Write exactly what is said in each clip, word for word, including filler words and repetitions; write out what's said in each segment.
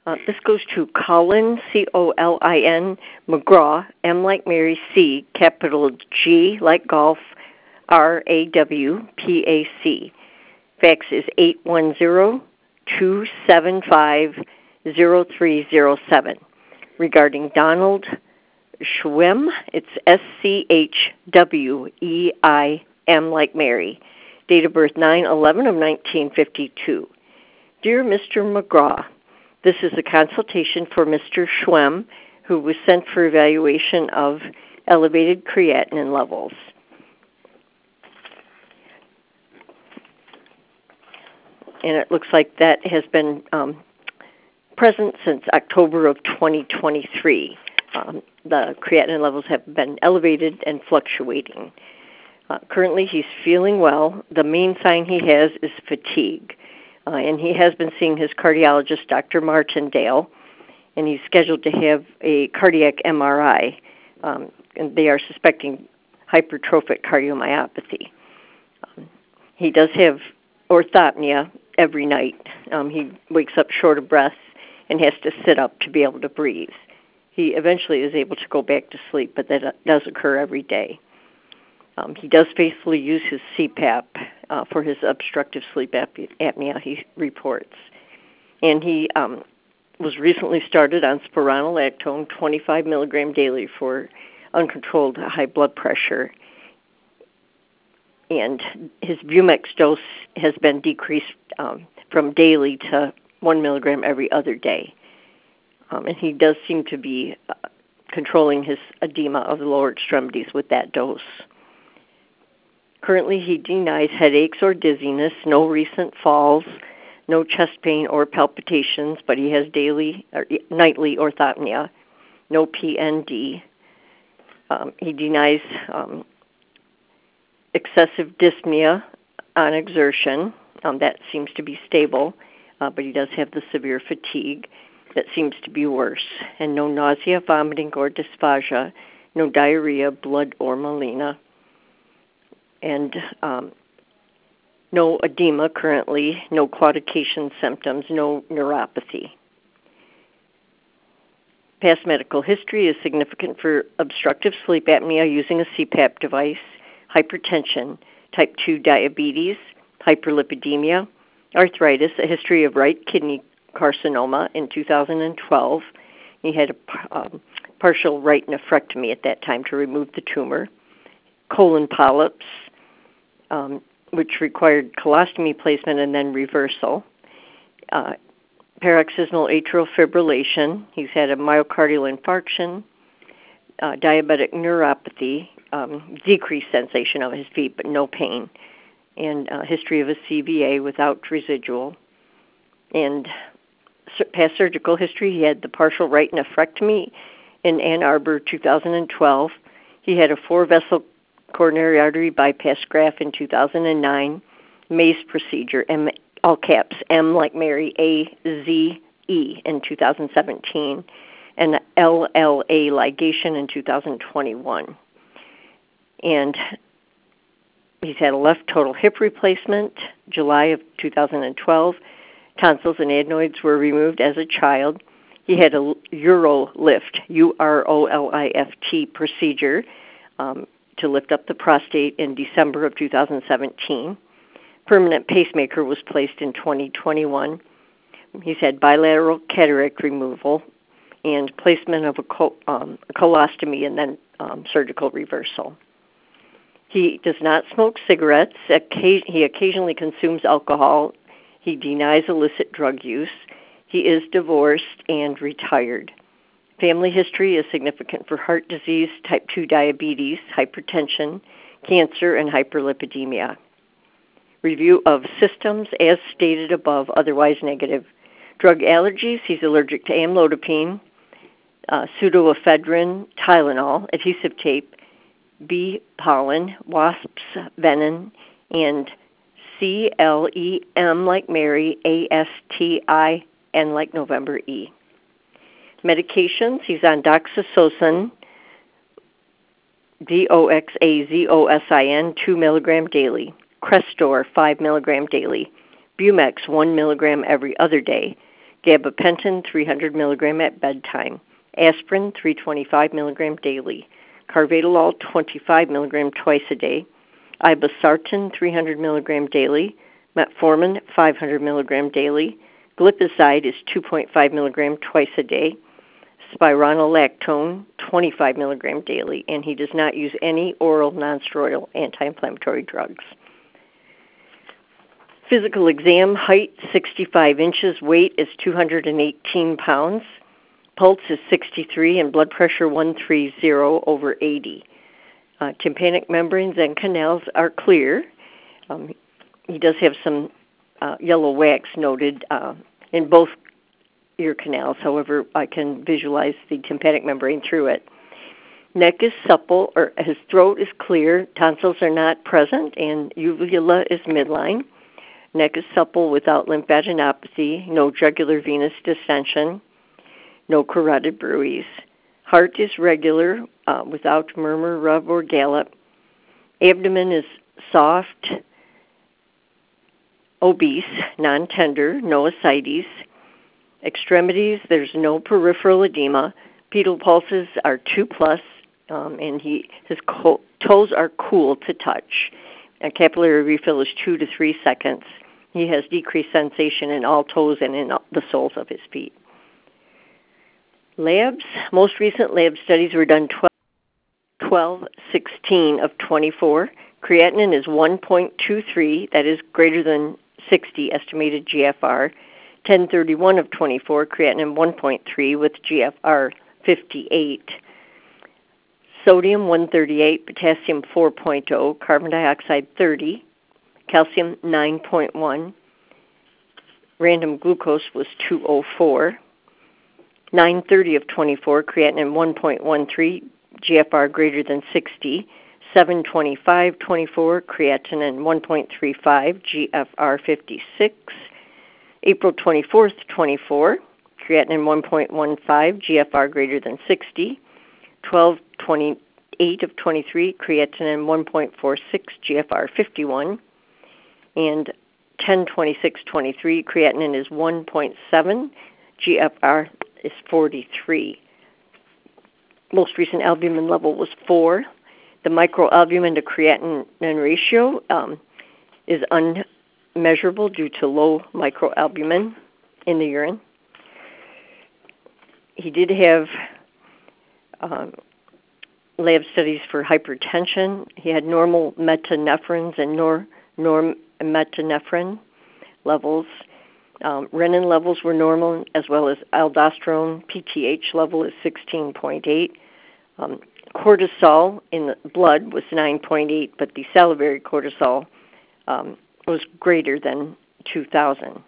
Uh, this goes to Colin, C O L I N, McGraw, M like Mary, C, capital G like golf, R A W P A C. Fax is eight one zero, two seven five, zero three zero seven. Regarding Donald Schweim, it's S C H W E I M like Mary. Date of birth nine eleven of nineteen fifty-two. Dear Mister McGraw, this is a consultation for Mister Schweim, who was sent for evaluation of elevated creatinine levels. And it looks like that has been um, present since October of twenty twenty-three. Um, the creatinine levels have been elevated and fluctuating. Uh, currently, he's feeling well. The main sign he has is fatigue. Uh, and he has been seeing his cardiologist, Doctor Martindale, and he's scheduled to have a cardiac M R I. Um, and they are suspecting hypertrophic cardiomyopathy. Um, he does have orthopnea every night. Um, he wakes up short of breath and has to sit up to be able to breathe. He eventually is able to go back to sleep, but that does occur every day. Um, he does faithfully use his C PAP uh, for his obstructive sleep apnea, he reports. And he um, was recently started on spironolactone, twenty-five milligram daily for uncontrolled high blood pressure. And his Bumex dose has been decreased um, from daily to one milligram every other day. Um, and he does seem to be uh, controlling his edema of the lower extremities with that dose. Currently, he denies headaches or dizziness, no recent falls, no chest pain or palpitations, but he has daily or nightly orthopnea, no P N D. Um, he denies um, excessive dyspnea on exertion. Um, that seems to be stable, uh, but he does have the severe fatigue that seems to be worse, and no nausea, vomiting, or dysphagia, no diarrhea, blood, or melena, and um, no edema currently, no claudication symptoms, no neuropathy. Past medical history is significant for obstructive sleep apnea using a C PAP device, hypertension, type two diabetes, hyperlipidemia, arthritis, a history of right kidney carcinoma in two thousand twelve. He had a um, partial right nephrectomy at that time to remove the tumor, colon polyps, um, which required colostomy placement and then reversal, uh, paroxysmal atrial fibrillation. He's had a myocardial infarction, uh, diabetic neuropathy, um, decreased sensation of his feet but no pain, and a history of a C V A without residual. And past surgical history, he had the partial right nephrectomy in Ann Arbor, two thousand twelve. He had a four-vessel coronary artery bypass graft in two thousand nine, Maze procedure, M, all caps, M like Mary, A Z E in two thousand seventeen, and L L A ligation in two thousand twenty-one. And he's had a left total hip replacement, July of two thousand twelve. Tonsils and adenoids were removed as a child. He had a Urolift, U R O L I F T procedure um, to lift up the prostate in December of two thousand seventeen. Permanent pacemaker was placed in twenty twenty-one. He's had bilateral cataract removal and placement of a, col- um, a colostomy and then um, surgical reversal. He does not smoke cigarettes. He occasionally consumes alcohol. He denies illicit drug use. He is divorced and retired. Family history is significant for heart disease, type two diabetes, hypertension, cancer, and hyperlipidemia. Review of systems as stated above, otherwise negative. Drug allergies, he's allergic to amlodipine, uh, pseudoephedrine, Tylenol, adhesive tape, bee pollen, wasps venom, and C L E M like Mary, A S T I N like November E. Medications, he's on doxazosin, D O X A Z O S I N, two milligram daily. Crestor, five milligram daily. Bumex, one milligram every other day. gabapentin three hundred milligram at bedtime, aspirin three hundred twenty-five milligram daily, carvedilol twenty-five milligram twice a day, irbesartan three hundred milligram daily, metformin five hundred milligram daily, glipizide is two point five milligram twice a day, spironolactone twenty-five milligram daily, and he does not use any oral nonsteroidal anti-inflammatory drugs. Physical exam, height sixty-five inches, weight is two hundred eighteen pounds, pulse is sixty-three, and blood pressure one thirty over eighty. Uh, tympanic membranes and canals are clear. Um, he does have some uh, yellow wax noted uh, in both ear canals. However, I can visualize the tympanic membrane through it. Neck is supple, or his throat is clear. Tonsils are not present, and uvula is midline. Neck is supple without lymphadenopathy, no jugular venous distension, no carotid bruise. Heart is regular, uh, without murmur, rub, or gallop. Abdomen is soft, obese, non-tender, no ascites. Extremities, there's no peripheral edema. Pedal pulses are two plus, um, and he his co- toes are cool to touch. A capillary refill is two to three seconds. He has decreased sensation in all toes and in the soles of his feet. Labs, most recent lab studies were done twelve sixteen of twenty-four. Creatinine is one point two three, that is greater than sixty estimated G F R. ten thirty-one of twenty-four, creatinine one point three with G F R fifty-eight. Sodium one thirty-eight, potassium four point zero, carbon dioxide thirty, calcium nine point one. Random glucose was two oh four. nine thirty of twenty-four, creatinine one point one three, G F R greater than sixty. seven twenty-five twenty-four, creatinine one point three five, G F R fifty-six. April twenty-fourth, twenty-four, creatinine one point one five, G F R greater than sixty. twelve twenty-eight of twenty-three, creatinine one point four six, G F R fifty-one. And ten twenty-six twenty-three, creatinine is one point seven, G F R is forty-three. Most recent albumin level was four. The microalbumin to creatinine ratio um, is unmeasurable due to low microalbumin in the urine. He did have um, lab studies for hypertension. He had normal metanephrines and nor, normetanephrine levels. Um, renin levels were normal, as well as aldosterone. P T H level is sixteen point eight. Um, cortisol in the blood was nine point eight, but the salivary cortisol um, was greater than two thousand.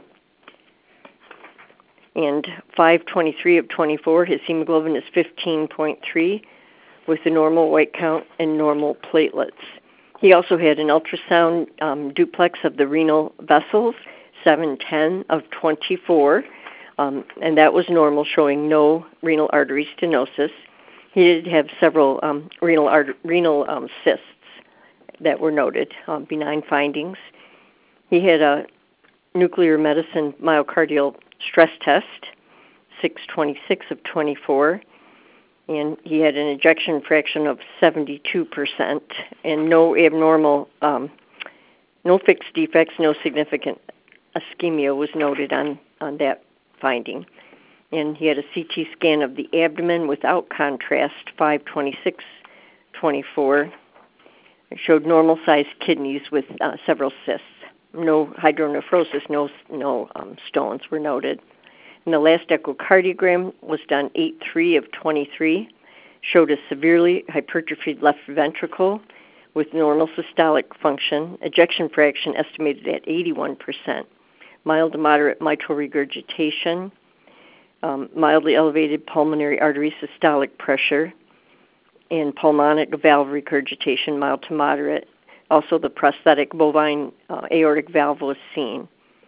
And five twenty-three of twenty-four, his hemoglobin is fifteen point three with a normal white count and normal platelets. He also had an ultrasound um, duplex of the renal vessels, seven ten of twenty-four, um, and that was normal, showing no renal artery stenosis. He did have several um, renal art- renal um, cysts that were noted, um, benign findings. He had a nuclear medicine myocardial stress test, six twenty-six of twenty-four, and he had an ejection fraction of seventy-two percent, and no abnormal, um, no fixed defects, no significant ischemia was noted on, on that finding. And he had a C T scan of the abdomen without contrast, five twenty-six twenty-four. It showed normal-sized kidneys with uh, several cysts. No hydronephrosis, no no um, stones were noted. And the last echocardiogram was done eight three of twenty-three, showed a severely hypertrophied left ventricle with normal systolic function, ejection fraction estimated at eighty-one percent, mild to moderate mitral regurgitation, um, mildly elevated pulmonary artery systolic pressure, and pulmonic valve regurgitation, mild to moderate. Also, the prosthetic bovine uh, aortic valve was seen.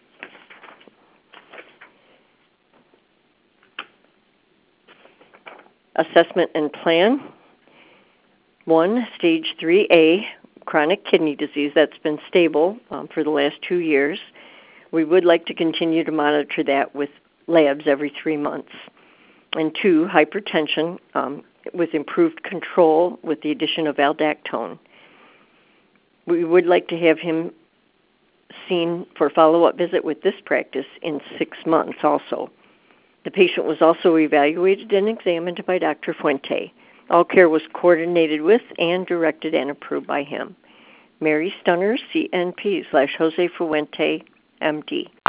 Assessment and plan. One, stage three A, chronic kidney disease that's been stable um, for the last two years. We would like to continue to monitor that with labs every three months. And two, hypertension um, with improved control with the addition of aldactone. We would like to have him seen for follow-up visit with this practice in six months also. The patient was also evaluated and examined by Doctor Fuente. All care was coordinated with and directed and approved by him. Mary Stunner, C N P slash Jose Fuente, M D.